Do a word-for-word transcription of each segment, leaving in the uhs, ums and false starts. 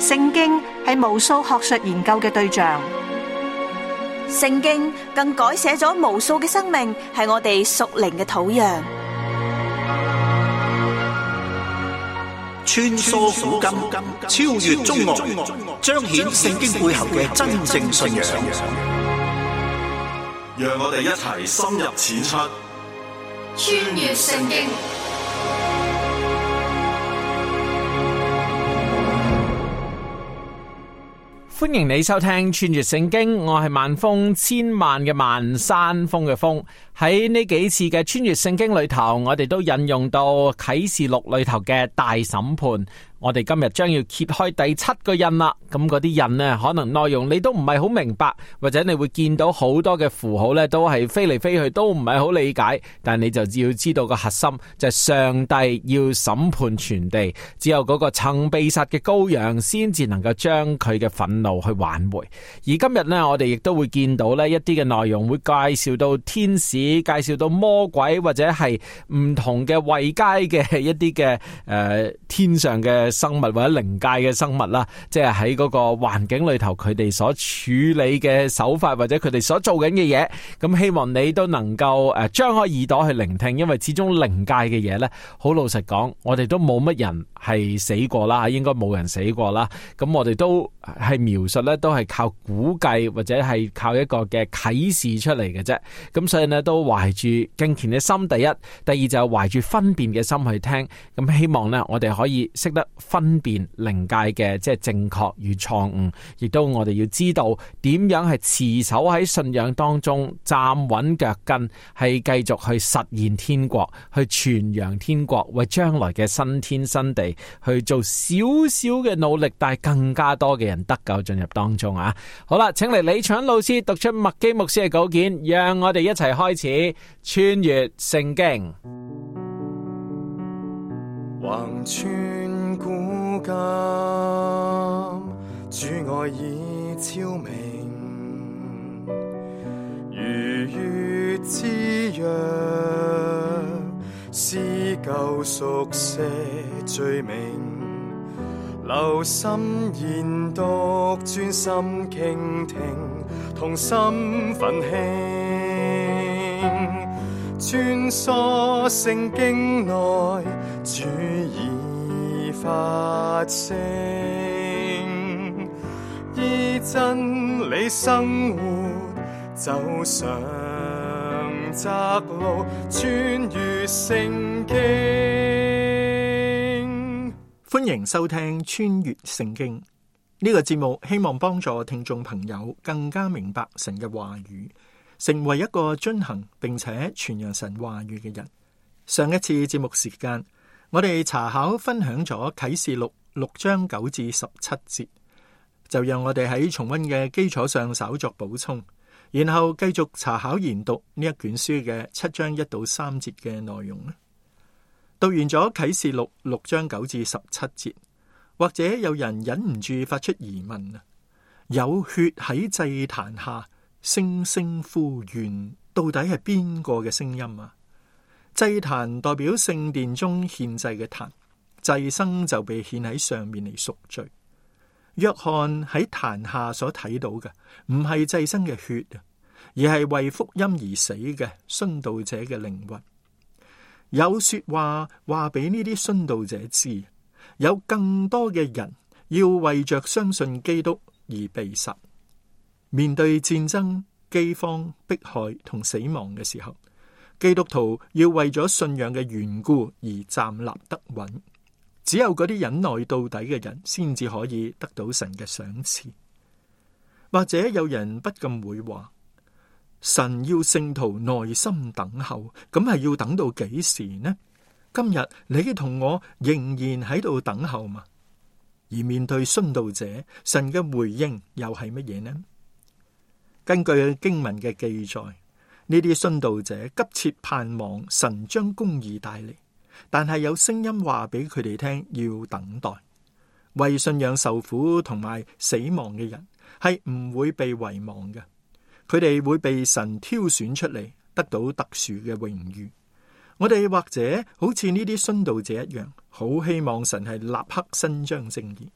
聖經係無數學術研究嘅對象， 聖經更改寫咗無數嘅生命，係我哋屬靈嘅土壤。 穿梭古今，超越中外，彰顯聖經背後嘅真正信仰。 讓我哋一齊深入淺出， 穿越聖經。 歡迎你收聽穿越聖經，我係萬峰，千萬嘅萬，山峰嘅峰。喺呢幾次嘅穿越聖經裏頭，我哋都引用到啟示錄裏頭嘅大審判。我哋今日將要揭開第七個印啦。咁嗰啲印呢，可能內容你都唔係好明白，或者你會見到好多嘅符號呢，都係飛嚟飛去，都唔係好理解。但你就要知道個核心就係上帝要審判全地，只有嗰個曾被殺嘅羔羊先至能夠將佢嘅憤怒去挽回。而今日呢，我哋亦都會見到呢一啲嘅內容，會介紹到天使，介紹到魔鬼，或者係唔同嘅位階嘅一啲嘅誒天上嘅生物或者靈界嘅生物啦，即係喺嗰個環境裏頭，佢哋所處理嘅手法或者佢哋所做緊嘅嘢，咁希望你都能夠誒張開耳朵去聆聽，因為始終靈界嘅嘢呢，好老實講，我哋都冇乜人係死過啦，應該冇人死過啦，咁我哋都係描述呢，都係靠估計或者係靠一個嘅啟示出嚟嘅啫，咁所以呢，都懷住敬虔嘅心，第一，第二就係懷住分辨嘅心去聽，咁希望呢，我哋可以識得分辨靈界嘅即係正確與錯誤，亦都我哋要知道點樣係持守喺信仰當中站穩腳跟，係繼續去實現天國，去傳揚天國，為將來嘅新天新地去做少少嘅努力，但係更加多嘅人得救進入當中啊！好啦，請嚟李長老師讀出麥基牧師嘅稿件，讓我哋一齊開始穿越聖經。 橫穿古今，主愛已超明，如月之約，撕舊熟寫罪名，留心研讀，專心傾聽，同心奮興，穿梭聖經內，主已發聲，依真理生活，走上窄路，穿越聖經。 歡迎收聽穿越聖經呢個節目，希望幫助聽眾朋友更加明白神嘅話語，成為一個遵行並且傳揚神話語嘅人。上一次節目時間，我哋查考分享咗啟示錄六章九至十七節，就讓我哋喺重溫嘅基礎上稍作補充，然後繼續查考研讀呢一卷書嘅七章一到三節嘅內容。讀完咗啟示錄六章九至十七節，或者有人忍唔住發出疑問啊，有血喺祭壇下聲聲呼喚，到底係邊個嘅聲音啊？祭壇代表聖殿中獻祭嘅壇，祭牲就被獻喺上面嚟贖罪。約翰喺壇下所睇到嘅唔係祭牲嘅血啊，而係為福音而死嘅殉道者嘅靈魂。有說話話俾呢啲殉道者知，有更多嘅人要為着相信基督而被殺。面對戰爭、饑荒、迫害同死亡嘅時候，基督徒要為咗信仰嘅緣故而站立得穩。只有嗰啲忍耐到底嘅人，先至可以得到神嘅賞賜。或者有人不禁會話，神要聖徒耐心等候，咁係要等到幾時呢？今日你同我仍然喺度等候嘛？而面對殉道者，神嘅回應又係乜嘢呢？根據經文嘅記載，呢啲殉道者急切盼望神將公義帶嚟，但係有聲音話俾佢哋聽要等待。為信仰受苦同埋死亡嘅人係唔會被遺忘嘅，佢哋會被神挑選出嚟，得到特殊嘅榮譽。我哋或者好似呢啲殉道者一樣，好希望神係立刻伸張正義，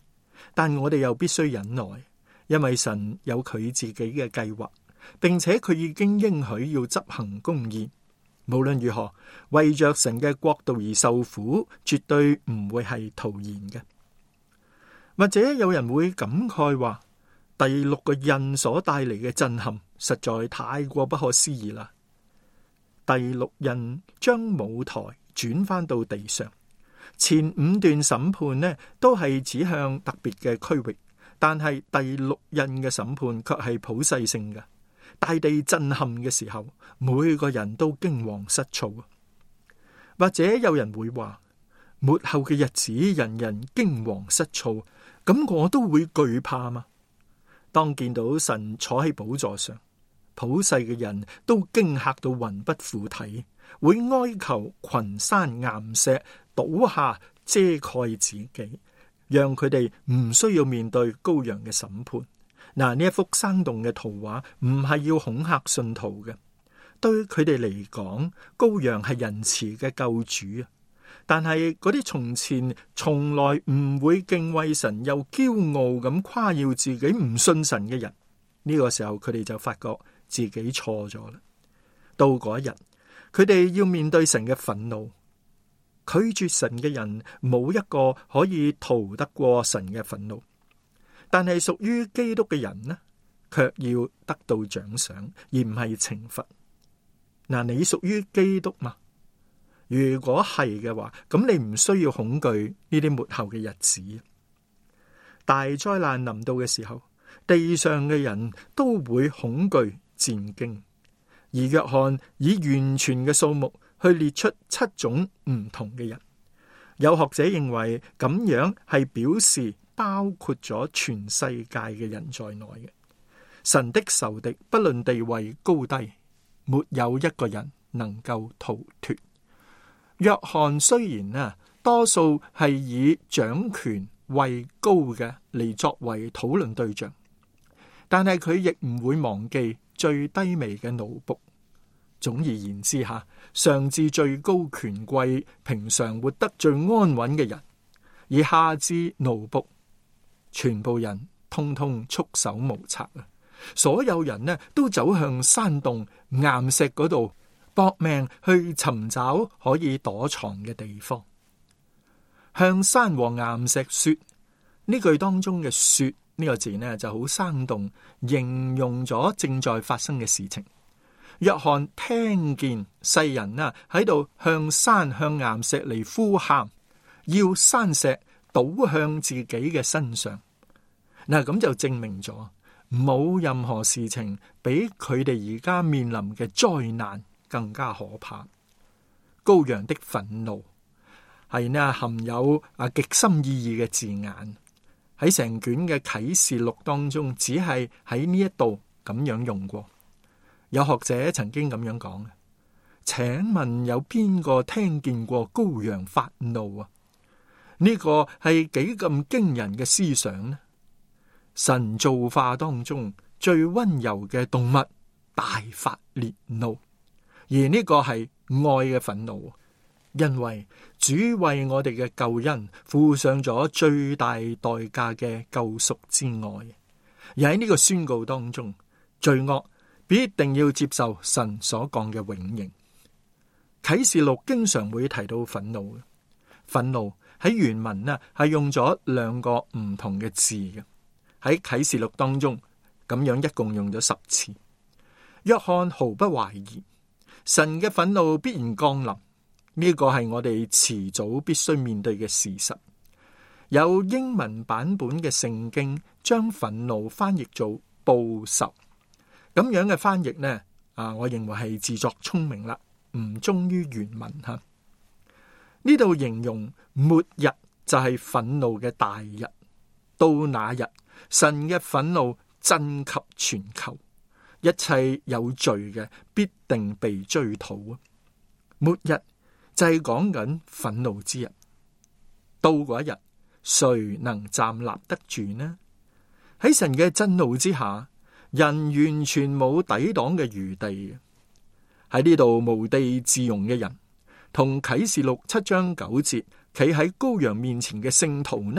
但我哋又必須忍耐，因為神有佢自己嘅計劃，並且佢已經應許要執行公義。無論如何，為着神嘅國度而受苦，絕對唔會係徒然嘅。或者有人會感慨話，第六個印所帶嚟嘅震撼實在太過不可思議啦。第六印將舞台轉翻到地上，前五段審判呢都係指向特別嘅區域，但係第六印嘅審判卻係普世性嘅。大地震撼嘅時候，每個人都驚惶失措。或者有人會話，末後嘅日子人人驚惶失措，咁我都會懼怕嘛？當見到神坐喺寶座上，普世嘅人都驚嚇到魂不附體，會哀求群山岩石倒下遮蓋自己，讓佢哋唔需要面對羔羊嘅審判。嗱，呢一幅生動嘅圖畫唔係要恐嚇信徒嘅，對佢哋嚟講，羔羊係仁慈嘅救主啊！但係嗰啲從前從來唔會敬畏神又驕傲咁誇耀自己唔信神嘅人，呢個時候佢哋就發覺自己錯咗啦。到嗰一日，佢哋要面對神嘅憤怒，拒絕神嘅人冇一個可以逃得過神嘅憤怒。但係屬於基督嘅人呢，卻要得到獎賞，而唔係懲罰。嗱，你屬於基督嘛？如果係嘅話，咁你唔需要恐懼呢啲末後嘅日子。大災難臨到嘅時候，地上嘅人都會恐懼戰驚。而約翰以完全嘅數目去列出七種唔同嘅人。有學者認為咁樣係表示包括咗全世界嘅人在內嘅。神的仇敵不論地位高低，沒有一個人能夠逃脫。約翰雖然啊，多數係以掌權位高嘅嚟作為討論對象，但係佢亦唔會忘記最低微嘅奴僕。總而言之下，上至最高權貴，平常活得最安穩嘅人，而下至奴僕，全部人通通束手無策啊！所有人呢都走向山洞岩石嗰度搏命去尋找可以躲藏嘅地方。向山和岩石說，呢句當中嘅說呢個字呢就好生動，形容咗正在發生嘅事情。約翰聽見世人啊喺度向山向岩石嚟呼喊，要山石倒向自己嘅身上。嗱，咁就證明咗冇任何事情比佢哋而家面臨嘅災難更加可怕。羔羊的憤怒係呢含有啊極深意義嘅字眼，喺成卷嘅啟示錄當中，只係喺呢一度咁樣用過。有學者曾經咁樣講，請問有邊個聽見過羔羊發怒啊？呢個係幾咁驚人嘅思想呢？神造化當中最溫柔嘅動物大發烈怒，而呢個係愛嘅憤怒，因為主為我哋嘅救恩付上咗最大代價嘅救贖之愛。而喺呢個宣告當中，罪惡必定要接受神所講嘅永刑。啟示錄經常會提到憤怒，憤怒喺原文呢係用咗兩個唔同嘅字嘅。喺啟示錄當中，咁樣一共用咗十次。約翰毫不懷疑，神嘅憤怒必然降臨，呢個係我哋遲早必須面對嘅事實。有英文版本嘅聖經將憤怒翻譯做報仇，咁樣嘅翻譯呢，啊，我認為係自作聰明啦，唔忠於原文吓。呢度形容末日就係憤怒嘅大日，到那日，神嘅憤怒震及全球，一切有罪嘅必定被追討啊！末日就係講緊憤怒之日，到嗰一日，誰能站立得住呢？喺神嘅震怒之下，人完全冇抵擋嘅餘地。喺呢度無地自容嘅人，同啟示錄七章九節企喺羔羊面前嘅聖徒呢，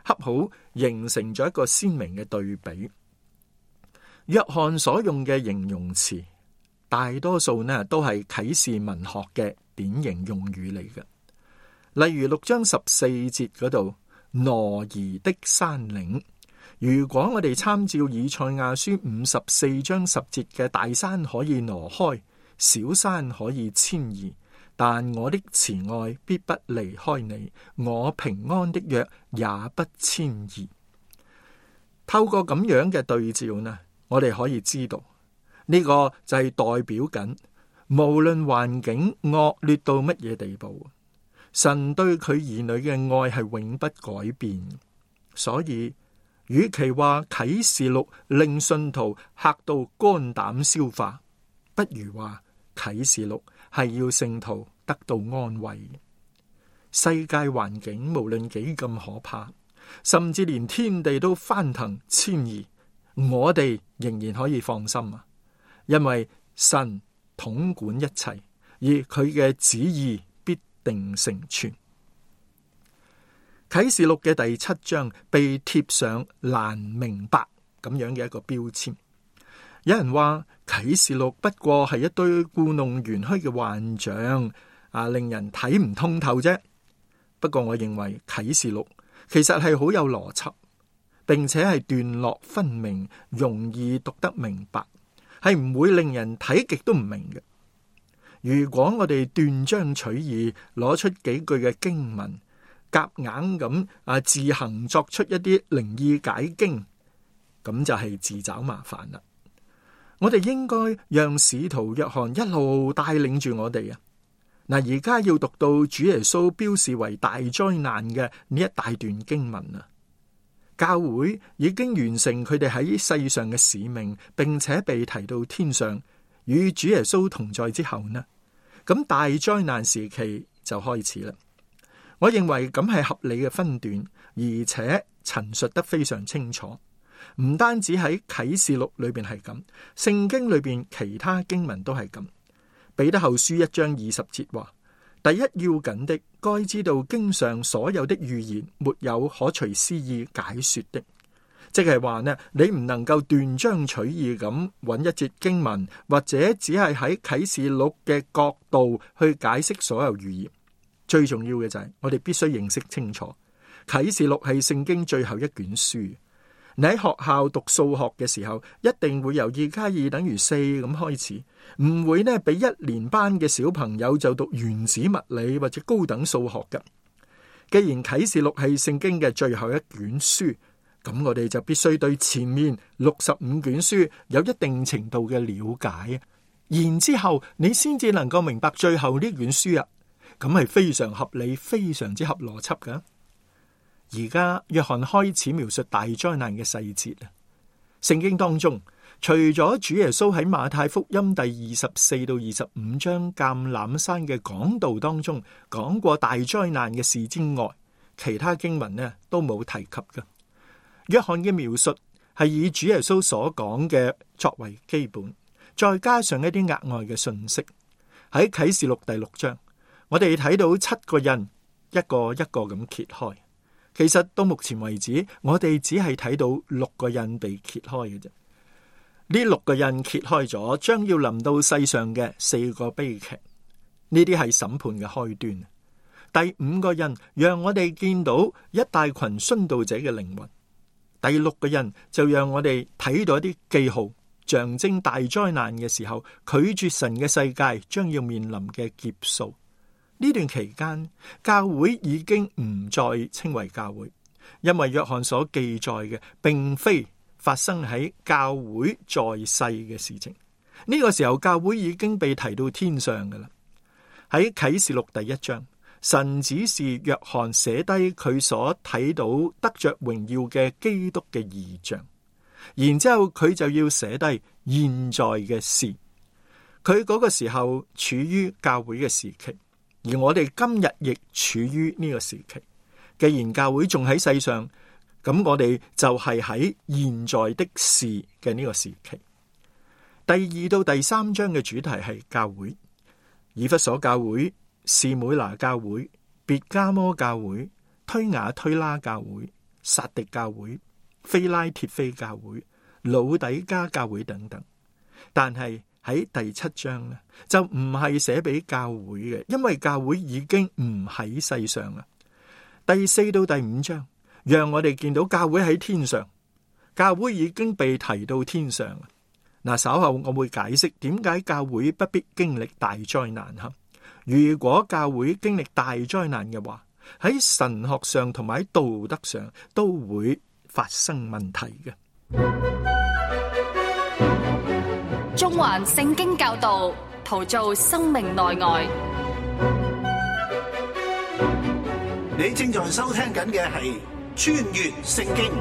恰好形成咗一個鮮明嘅對比。約翰所用嘅形容詞，大多數呢都係啟示文學嘅典型用語嚟嘅。例如六章十四節嗰度，挪移的山嶺。如果我哋參照以賽亞書五十四章十節嘅大山可以挪開，小山可以遷移，但我的慈愛必不離開你，我平安的約也不遷移。透過咁樣嘅對照呢，我哋可以知道呢個就係代表緊，無論環境惡劣到乜嘢地步，神對佢兒女嘅愛係永不改變。所以與其話啟示錄令信徒嚇到肝膽消化，不如話啟示錄係要聖徒得到安慰。世界環境無論幾咁可怕，甚至連天地都翻騰遷移，我哋仍然可以放心啊！因為神統管一切，而佢嘅旨意必定成全。啟示錄嘅第七章被貼上難明白咁樣嘅一個標籤。有人話啟示錄不過係一堆故弄玄虛嘅幻象，啊，令人睇唔通透啫。不過我認為啟示錄其實係好有邏輯，並且係段落分明，容易讀得明白，係唔會令人睇極都唔明嘅。如果我哋斷章取義，攞出幾句嘅經文，夾硬咁啊自行作出一啲靈意解經，咁就係自找麻煩啦。我哋應該讓使徒約翰一路帶領住我哋啊！嗱，而家要讀到主耶穌標示為大災難嘅呢一大段經文啊！教會已經完成佢哋喺世上嘅使命，並且被提到天上與主耶穌同在之後呢，咁大災難時期就開始啦。我認為咁係合理嘅分段，而且陳述得非常清楚。唔單止喺啟示錄裏邊係咁，聖經裏邊其他經文都係咁。彼得後書一章二十節話：第一要緊的，該知道經上所有的預言沒有可隨私意解說的。即係話呢，你唔能夠斷章取義咁揾一節經文，或者只係喺啟示錄嘅角度去解釋所有預言。最重要嘅就係我哋必須認識清楚，啟示錄係聖經最後一卷書。你喺學校讀數學嘅時候，一定會由二加二等於四咁開始，唔會呢俾一年班嘅小朋友就讀原子物理或者高等數學嘅。既然啟示錄係聖經嘅最後一卷書，咁我哋就必須對前面六十五卷書有一定程度嘅了解，然之後你先至能夠明白最後呢卷書啊。咁係非常合理，非常之合邏輯㗎。而家約翰開始描述大災難嘅細節啊。聖經當中，除咗主耶穌喺馬太福音第二十四到二十五章橄欖山嘅講道當中講過大災難嘅事之外，其他經文呢都冇提及㗎。約翰嘅描述係以主耶穌所講嘅作為基本，再加上一啲額外嘅信息。喺啟示錄第六章，我哋睇到七個印一個一個咁揭開。其實到目前為止，我哋只係睇到六個印被揭開嘅啫。呢六個印揭開咗，將要臨到世上嘅四個悲劇，呢啲係審判嘅開端。第五個印讓我哋見到一大群殉道者嘅靈魂。第六個印就讓我哋睇到一啲記號，象徵大災難嘅時候，拒絕神嘅世界將要面臨嘅劫數。呢段期間，教會已經唔再稱為教會，因為約翰所記載嘅並非發生喺教會在世嘅事情。呢個時候，教會已經被提到天上㗎喇。喺啟示錄第一章，神指示約翰寫低佢所睇到得着榮耀嘅基督嘅異象，然之後佢就要寫低現在嘅事。佢嗰個時候處於教會嘅時期。而我哋今日亦處於呢個時期，既然教會仲喺世上，咁我哋就係喺現在的事嘅呢個時期。第二到第三章嘅主題係教會，以弗所教會、士每拿教會、別加摩教會、推雅推拉教會、 撒狄教會、非拉鐵非教會、老底加教會等等。但係喺第七章呢，就唔係寫俾教會嘅，因為教會已經唔喺世上啦。第四到第五章，讓我哋見到教會喺天上，教會已經被提到天上。嗱，稍後我會解釋點解教會不必經歷大災難哈。如果教會經歷大災難嘅話，喺神學上同埋道德上都會發生問題嘅。 中環聖經教導，陶造生命內外。 你正在收聽緊嘅係穿越聖經。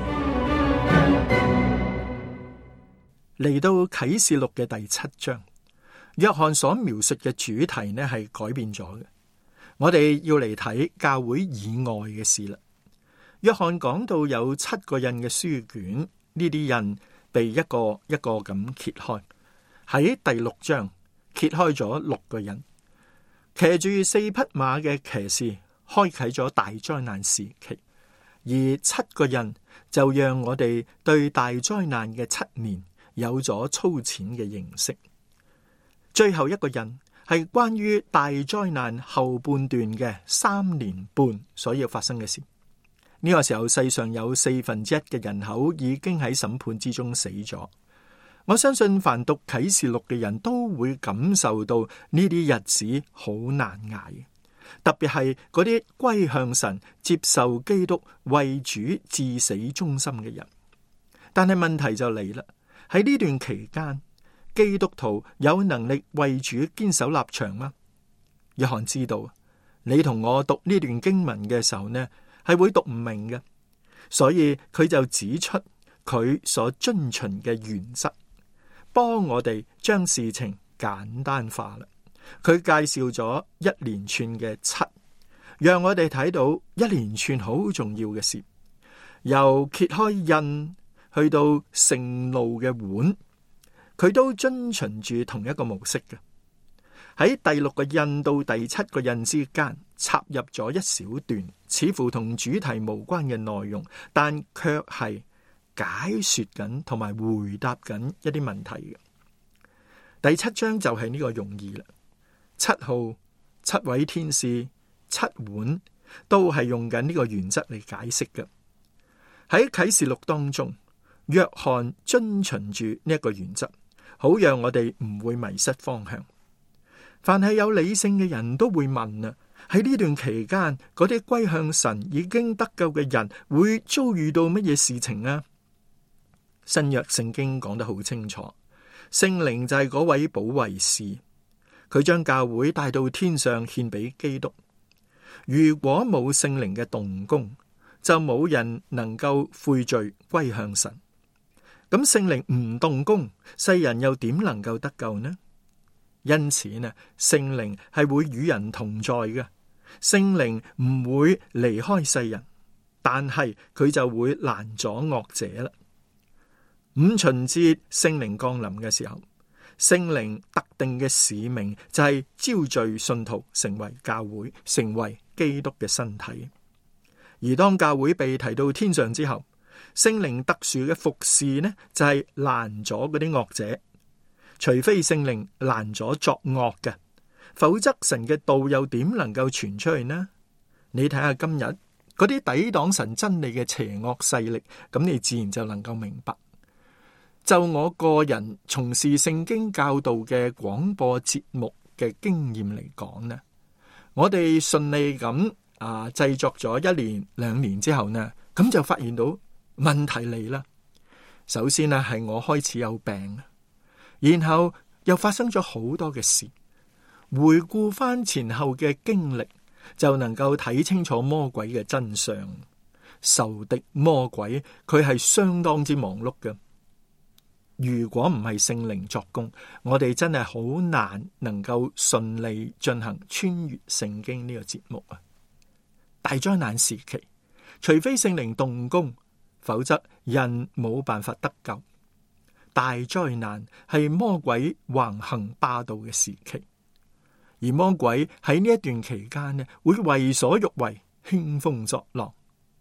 嚟到啟示錄嘅第七章，約翰所描述嘅主題呢係改變咗嘅。我哋要嚟睇教會以外嘅事啦。約翰講到有七個印嘅書卷，呢啲印被一個一個咁揭開。喺第六章揭開咗六個印，騎住四匹馬嘅騎士開啟咗大災難時期，而七個印就讓我哋對大災難嘅七年有咗粗淺嘅認識。最後一個印係關於大災難後半段嘅三年半所要發生嘅事。呢個時候，世上有四分之一嘅人口已經喺審判之中死咗。我相信凡讀啟示錄嘅人都會感受到呢啲日子好難捱，特別係嗰啲歸向神、接受基督、為主至死忠心嘅人。但係問題就嚟啦，喺呢段期間，基督徒有能力為主堅守立場嗎？約翰知道，你同我讀呢段經文嘅時候呢，係會讀唔明嘅，所以佢就指出佢所遵循嘅原則，幫我哋將事情簡單化啦。佢介紹咗一連串嘅七，讓我哋睇到一連串好重要嘅事，由揭開印去到盛怒嘅碗，佢都遵循住同一個模式嘅。喺第六個印到第七個印之間插入咗一小段似乎同主題無關嘅內容，但卻係解說緊同埋回答緊一啲問題嘅。第七章就係呢個用意啦。七號、七位天使、七碗都係用緊呢個原則嚟解釋嘅。喺啟示錄當中，約翰遵循住呢一個原則，好讓我哋唔會迷失方向。凡係有理性嘅人都會問啊，喺呢段期間，嗰啲歸向神已經得救嘅人會遭遇到乜嘢事情啊？新約聖經講得好清楚，聖靈就係嗰位保惠師，佢將教會帶到天上獻俾基督。如果冇聖靈嘅動工，就冇人能夠悔罪歸向神。咁聖靈唔動工，世人又點能夠得救呢？因此呢，聖靈係會與人同在嘅，聖靈唔會離開世人，但係佢就會攔阻惡者啦。五旬節聖靈降臨嘅時候，聖靈特定嘅使命就係招聚信徒成為教會，成為基督嘅身體。而當教會被提到天上之後，聖靈特殊嘅服侍呢，就係攔阻嗰啲惡者。除非聖靈攔阻作惡嘅，否則神嘅道又點能夠傳出去呢？你睇下今日嗰啲抵擋神真理嘅邪惡勢力，咁你自然就能夠明白。就我個人從事聖經教導嘅廣播節目嘅經驗嚟講呢，我哋順利咁啊製作咗一年兩年之後呢，咁就發現到問題嚟啦。首先呢，係我開始有病。然後又發生咗好多嘅事，回顧翻前後嘅經歷，就能夠睇清楚魔鬼嘅真相。仇敵魔鬼佢係相當之忙碌嘅。如果唔係聖靈作工，我哋真係好難能夠順利進行穿越聖經呢個節目啊！大災難時期，除非聖靈動工，否則人冇辦法得救。大災難係魔鬼橫行霸道嘅時期，而魔鬼喺呢一段期間呢，會為所欲為，興風作浪。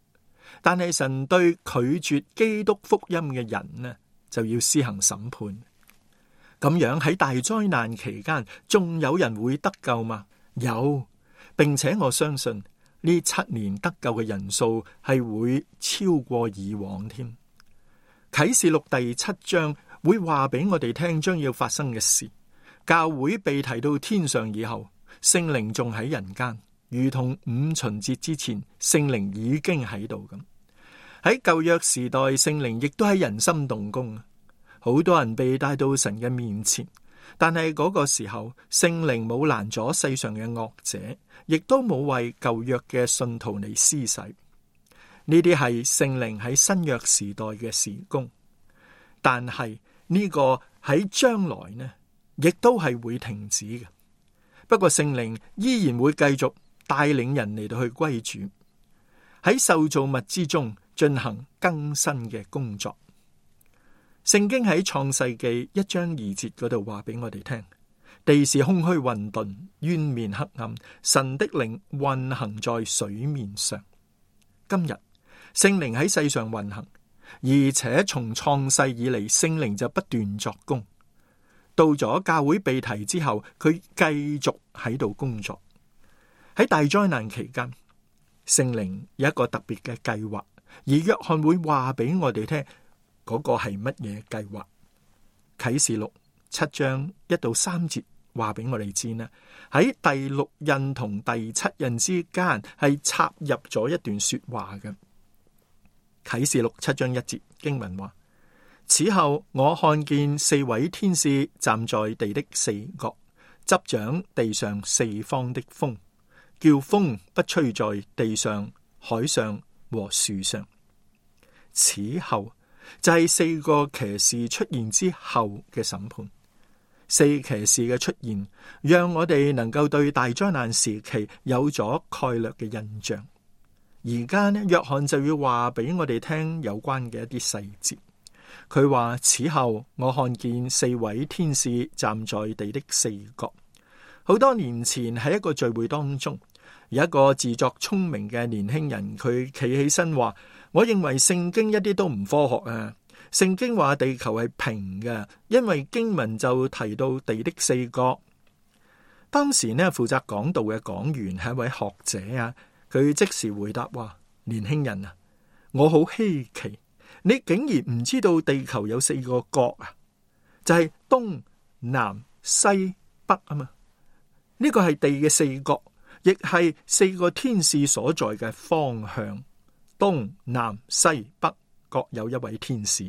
但係神對拒絕基督福音嘅人呢，就要施行審判。咁樣喺大災難期間，仲有人會得救嗎？有，並且我相信呢七年得救嘅人數係會超過以往添。啟示錄第七章會話俾我哋聽將要發生嘅事。教會被提到天上以後，聖靈仲喺人間，如同五旬節之前聖靈已經喺度咁。喺舊約時代，聖靈亦都喺人心動工，好多人被帶到神嘅面前，但係嗰個時候聖靈冇攔阻世上嘅惡者，亦都冇為舊約嘅信徒嚟施洗。呢啲係聖靈喺新約時代嘅事工，但係呢個喺將來呢，亦都係會停止嘅。不過聖靈依然會繼續帶領人嚟到去歸主，喺受造物之中進行更新嘅工作。聖經喺創世記一章二節嗰度話俾我哋聽，地是空虛混沌，淵面黑暗，神的靈運行在水面上。今日聖靈喺世上運行，而且從創世以嚟，聖靈就不斷作工。到咗教會被提之後，佢繼續喺度工作。喺大災難期間，聖靈有一個特別嘅計劃，而約翰會話俾我哋聽嗰個係乜嘢計劃。啟示錄七章一到三節話俾我哋知呢，喺第六印同第七印之間係插入咗一段說話嘅。啟示錄七章一節經文話：此後我看見四位天使站在地的四角，執掌地上四方的風，叫風不吹在地上、海上和樹上。此後就係四個騎士出現之後嘅審判。四騎士嘅出現，讓我哋能夠對大災難時期有咗概略嘅印象。而家呢，約翰就要話俾我哋聽有關嘅一啲細節。佢話：此後我看見四位天使站在地的四角。好多年前喺一個聚會當中，有一個自作聰明嘅年輕人，佢企起身話：我認為聖經一啲都唔科學啊！聖經話地球係平嘅，因為經文就提到地的四角。當時呢，負責講道嘅講員係一位學者啊，佢即時回答話：年輕人啊，我好稀奇，你竟然唔知道地球有四個角啊，就係東南西北啊嘛。呢個係地嘅四角，亦係四個天使所在嘅方向。東南西北各有一位天使。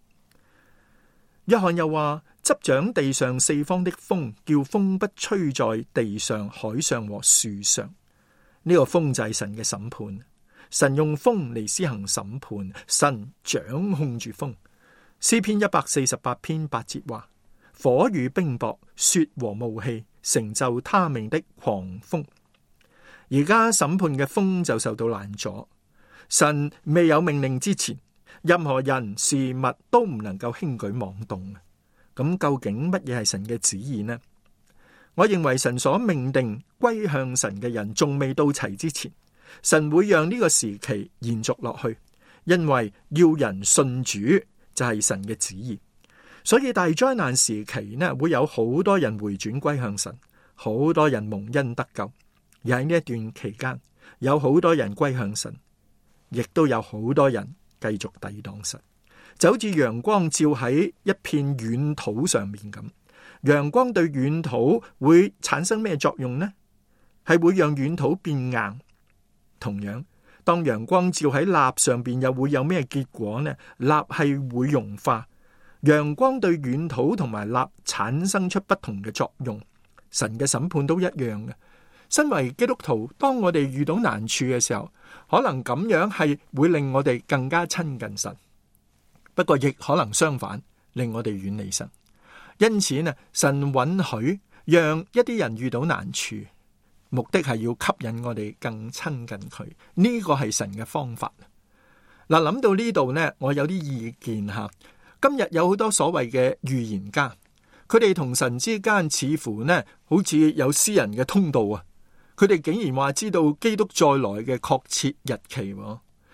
約翰又話：執掌地上四方的風，叫風不吹在地上、海上和樹上。呢、這個風就係神嘅審判。神用風嚟施行審判，神掌控住風。詩篇一百四十八篇八節話：火與冰雹、雪和霧氣，成就他命的狂風。而家審判嘅風就受到攔阻。神未有命令之前，任何人事物都唔能夠輕舉妄動。咁究竟乜嘢係神嘅旨意呢？我認為神所命定歸向神嘅人仲未到齊之前，神會讓呢個時期延續落去，因為要人信主就係神嘅旨意。所以大災難時期呢，會有好多人回轉歸向神，好多人蒙恩得救。而喺呢一段期間，有好多人歸向神，亦都有好多人繼續抵擋神，就好似陽光照喺一片軟土上面咁。陽光對軟土會產生咩作用呢？係會讓軟土變硬。同樣，當陽光照喺蠟上邊，又會有咩結果呢？蠟係會融化。陽光對軟土同埋蠟產生出不同嘅作用。神嘅審判都一樣嘅。身為基督徒，當我哋遇到難處嘅時候，可能咁樣係會令我哋更加親近神，不過亦可能相反，令我哋遠離神。因此呢，神允許讓一啲人遇到難處，目的係要吸引我哋更親近佢。呢個係神嘅方法。嗱，諗到呢度呢，我有啲意見吓。今日有好多所謂嘅預言家，佢哋同神之間似乎呢，好似有私人嘅通道啊。佢哋竟然話知道基督再來嘅確切日期，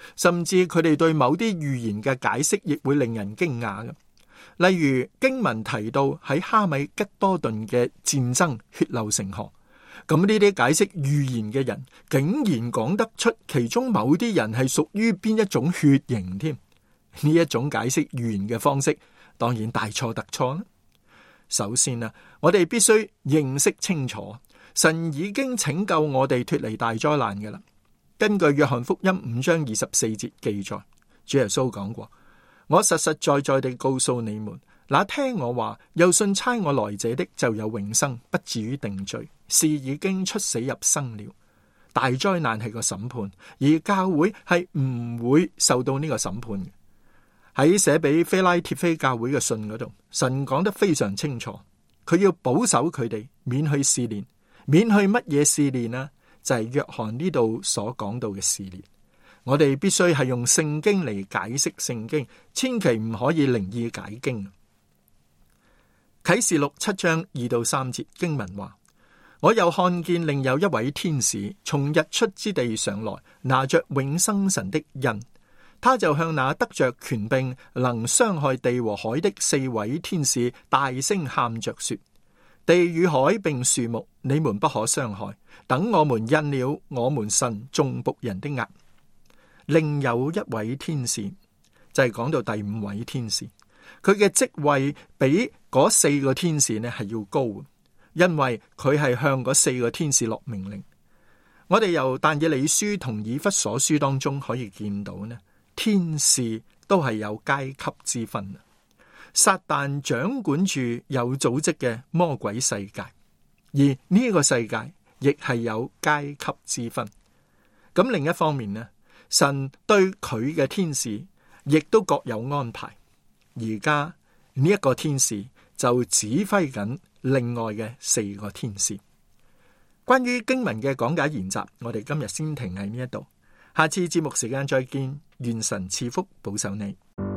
甚至佢哋對某啲預言嘅解釋亦會令人驚訝嘅。例如經文提到喺哈米吉多頓嘅戰爭血流成河，咁呢啲解釋預言嘅人竟然講得出其中某啲人係屬於邊一種血型添。呢一種解釋預言嘅方式當然大錯特錯啦。首先啊，我哋必須認識清楚，神已經拯救我哋脫離大災難嘅啦。根據約翰福音五章二十四節記載，主耶穌講過：我實實在在地告訴你們，那聽我話又信差我來者的就有永生，不至於定罪，是已經出死入生了。大災難係個審判，而教會係唔會受到呢個審判嘅。喺寫俾菲拉鐵菲教會嘅信嗰度，神講得非常清楚，佢要保守佢哋免去試煉，免去乜嘢試煉啊？就係約翰呢度所講到嘅試煉。我哋必須係用聖經嚟解釋聖經，千祈唔可以靈意解經。啟示錄七章二到三節經文話：我又看見另有一位天使從日出之地上來，拿着永生神的印。他就向那得着權柄能傷害地和海的四位天使大聲喊着說：地與海並樹木，你們不可傷害，等我們印了我們神眾僕人的額。另有一位天使，就係、是、講到第五位天使，佢嘅職位比嗰四個天使呢係要高，因為佢係向嗰四個天使落命令。我哋由但以理書同以弗所書當中可以見到呢，天使都係有階級之分。撒旦掌管住有組織嘅魔鬼世界，而呢個世界亦係有階級之分。咁另一方面呢，神對佢嘅天使亦都各有安排。而家呢一個天使就指揮緊另外嘅四個天使。關於經文嘅講解研習，我哋今日先停喺呢一度，下次節目時間再見。願神賜福保守你。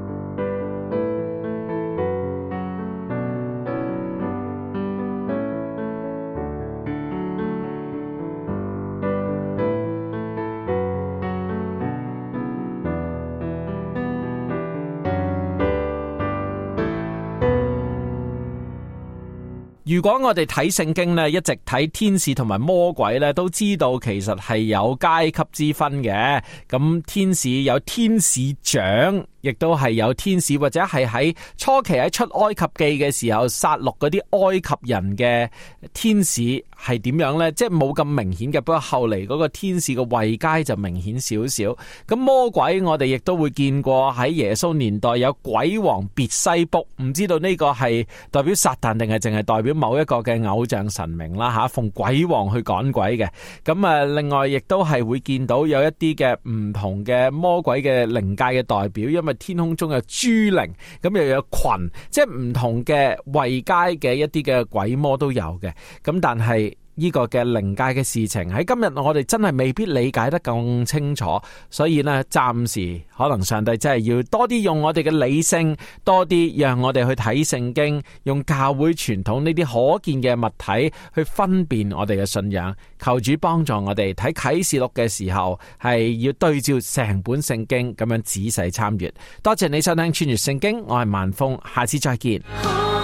如果我哋睇聖經呢，一直睇天使同埋魔鬼呢，都知道其實係有階級之分嘅。咁天使有天使長，亦都係有天使，或者係喺初期喺出埃及記嘅時候殺戮嗰啲埃及人嘅天使係點樣呢？即係冇咁明顯嘅，不過後嚟嗰個天使嘅位階就明顯少少。咁魔鬼我哋亦都會見過，喺耶穌年代有鬼王別西卜，唔知道呢個係代表撒旦定係淨係代表某一個嘅偶像神明啦吓，奉鬼王去趕鬼嘅。咁啊，另外亦都係會見到有一啲嘅唔同嘅魔鬼嘅靈界嘅代表，因為天空中有諸靈，咁又有群，即係唔同嘅位階嘅一啲嘅鬼魔都有嘅。咁但係呢個嘅靈界嘅事情喺今日我哋真係未必理解得咁清楚，所以呢，暫時可能上帝真係要多啲用我哋嘅理性，多啲讓我哋去睇聖經，用教會傳統呢啲可見嘅物體去分辨我哋嘅信仰。求主幫助我哋睇啟示錄嘅時候係要對照成本聖經咁樣仔細參閱。多謝你收聽穿越聖經，我係萬峰，下次再見。